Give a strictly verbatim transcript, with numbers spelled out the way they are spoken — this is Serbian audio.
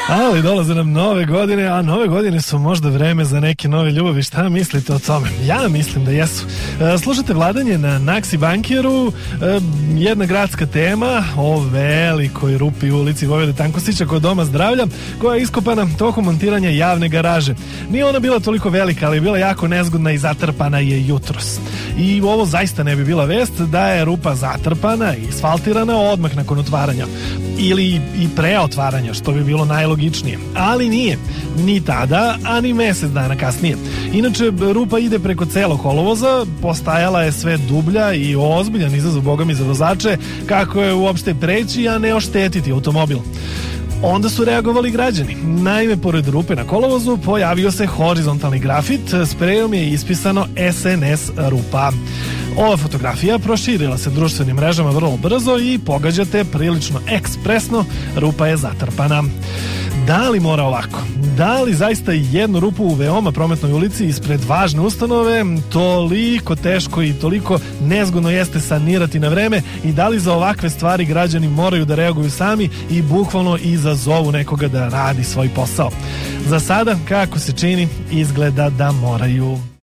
Ali dolaze nam nove godine, a nove godine su možda vreme za neke nove ljubavi. Šta mislite o tome? Ja mislim da jesu. E, slušate Vladanje na Naksi Bankeru, e, jedna gradska tema o velikoj rupi u ulici Vojvode Tankosića kod Doma zdravlja, koja je iskopana tokom montiranja javne garaže. Nije ona bila toliko velika, ali je bila jako nezgodna i zatrpana je jutros. I ovo zaista ne bi bila vest da je rupa zatrpana i asfaltirana odmah nakon otvaranja. Ili i pre otvaranja, što bi bilo najlogičnije. Ali nije. Ni tada, a ni mesec dana kasnije. Inače, rupa ide preko celog kolovoza, postajala je sve dublja i ozbiljan izazov bogami za vozače, kako je uopšte preći, a ne oštetiti automobil. Onda su reagovali građani. Naime, pored rupe na kolovozu pojavio se horizontalni grafit, sprejom je ispisano S N S rupa. Ova fotografija proširila se društvenim mrežama vrlo brzo i pogađate prilično ekspresno, rupa je zatrpana. Da li mora ovako? Da li zaista jednu rupu u veoma prometnoj ulici ispred važne ustanove toliko teško i toliko nezgodno jeste sanirati na vreme i da li za ovakve stvari građani moraju da reaguju sami i bukvalno izazovu nekoga da radi svoj posao? Za sada, kako se čini, izgleda da moraju.